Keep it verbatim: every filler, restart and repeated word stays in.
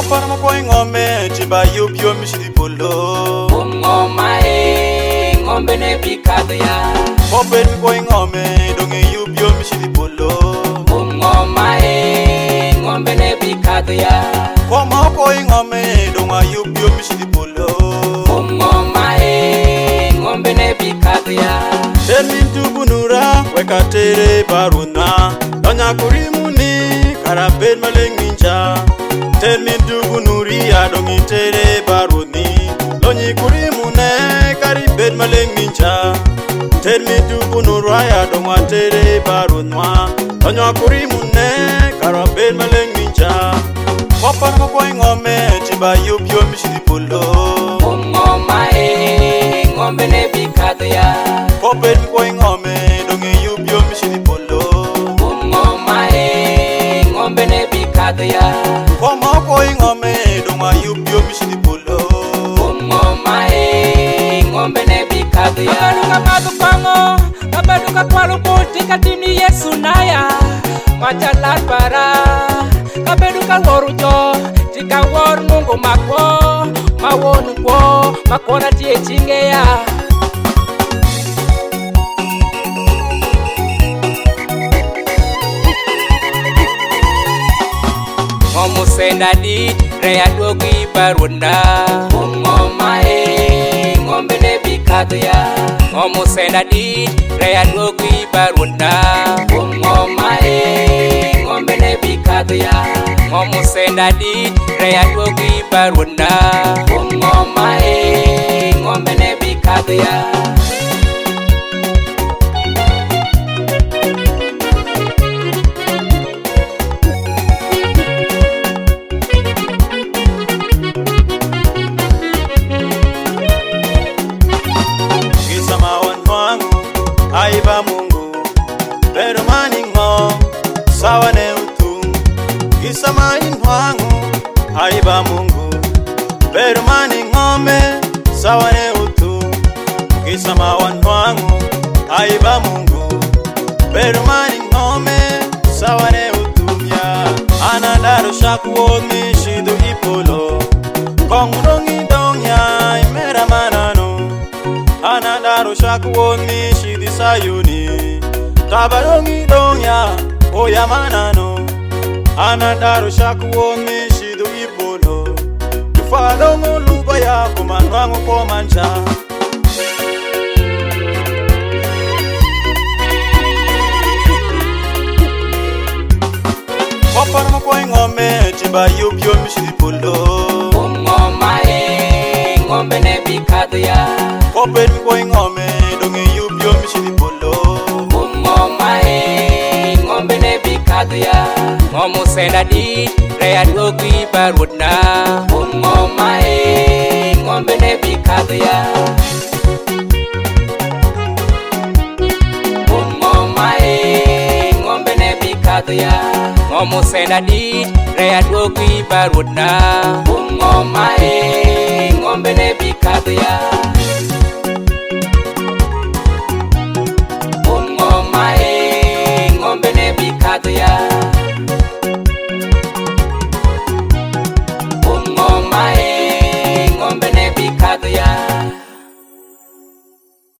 Kopar mo koi ngome chiba yup yum shidi polo. Um ngoma e ngombe ne bikado ya. Kopar mo koi ngome donge yup yum shidi polo. Um ngoma e ngombe ne bikado ya. Koma koi ngome donga yup yum shidi polo. Um ngoma e ngombe ne bikado ya. Termin tu bunura weka tere baruna. Donya kurimuni karabel malenginja. Termin tu bunuri adongi tere baruni. Donyi kurimune karibel malenginja. Termin tu bunura adonga tere barunwa. Donya kurimune karabel malenginja. Kopar mo koi ngome chiba yup yum shidi polo. Um ngoma e ngombe ne bikado ya. Kopar mo koi ngome donge yup yum shidi polo. Um ngoma e ngombe ne bikado ya. Koma koi ngome donga yup yum shidi polo. Um ngoma e ngombe ne bikado ya. Kabaduka madu pango, kabaduka kwalo pote katini Yesu naya. Majalan para, kabaduka worujo, tika wor Mungu makwo, mawonu kwo, makona tie chinge ya. Ngomu senda di rea dogi barunda. Ngoma e ngombe ne bikado ya. Ngomu senda di rea dogi barunda. Ngoma e ngombe ne bikado ya. Ngomu senda di rea dogi barunda. Ngoma e ngombe ne bikado ya. Aiba Mungu, pero maningo, sawa ne utu. Kisa maninwangu, aiba Mungu, pero maningo me, sawa ne utu. Kisa mawanwangu, aiba Mungu, pero maningo me, sawa ne utu ya. Anadaro shakuo mi shido ipolo, kongrongi dongya imera manano. Anadaro shakuo mi shidi sayuni, tabarongi donya oya manano. Anadaro shakuo mi shidu ipolo, tufalongo lubaya kumanwango komanja. Kopar mo koi ngome chiba yup yum shidi polo. Ngoma e ngombe ne bikado ya. Kopar mo koi ngome donge yup yum shidi polo. Ngoma e ngombe ne bikado ya. Ngomu senda di rea dogi barunda. Ngoma e ngombe ne bikado ya. Ngoma e ngombe ne bikado ya. Ngomu senda di rea dogi barunda. Ngoma e ngombe ne bikado ya. Ngoma e ngombe ne bikado ya.